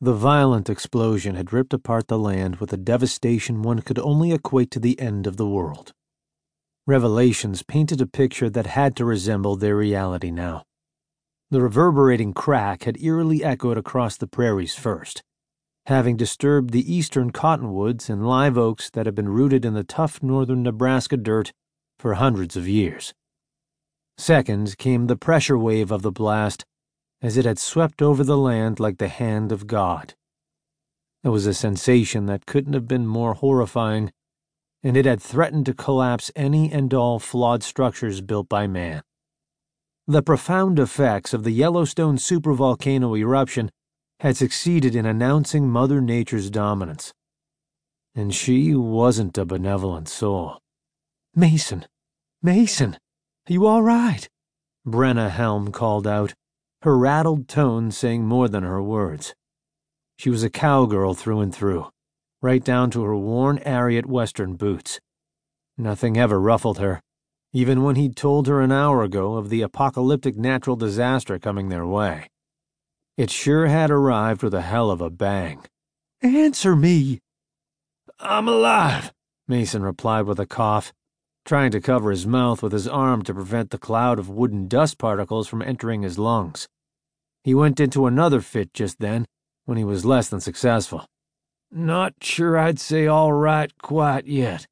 The violent explosion had ripped apart the land with a devastation one could only equate to the end of the world. Revelations painted a picture that had to resemble their reality now. The reverberating crack had eerily echoed across the prairies first, having disturbed the eastern cottonwoods and live oaks that had been rooted in the tough northern Nebraska dirt for hundreds of years. Second came the pressure wave of the blast, as it had swept over the land like the hand of God. It was a sensation that couldn't have been more horrifying, and it had threatened to collapse any and all flawed structures built by man. The profound effects of the Yellowstone supervolcano eruption had succeeded in announcing Mother Nature's dominance. And she wasn't a benevolent soul. "Mason! Mason! Are you all right?" Brenna Helm called out, her rattled tone saying more than her words. She was a cowgirl through and through, right down to her worn Ariat Western boots. Nothing ever ruffled her, even when he'd told her an hour ago of the apocalyptic natural disaster coming their way. It sure had arrived with a hell of a bang. "Answer me!" "I'm alive," Mason replied with a cough, trying to cover his mouth with his arm to prevent the cloud of wooden dust particles from entering his lungs. He went into another fit just then, when he was less than successful. "Not sure I'd say all right quite yet."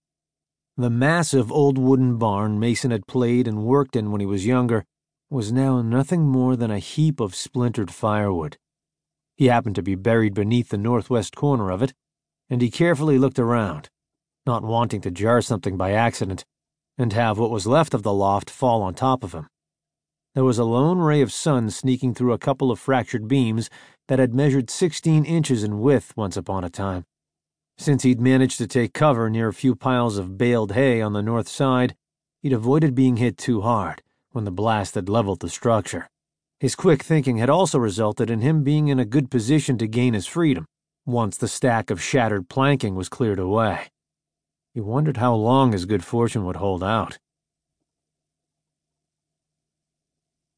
The massive old wooden barn Mason had played and worked in when he was younger was now nothing more than a heap of splintered firewood. He happened to be buried beneath the northwest corner of it, and he carefully looked around, not wanting to jar something by accident and have what was left of the loft fall on top of him. There was a lone ray of sun sneaking through a couple of fractured beams that had measured 16 inches in width once upon a time. Since he'd managed to take cover near a few piles of baled hay on the north side, he'd avoided being hit too hard when the blast had leveled the structure. His quick thinking had also resulted in him being in a good position to gain his freedom once the stack of shattered planking was cleared away. He wondered how long his good fortune would hold out.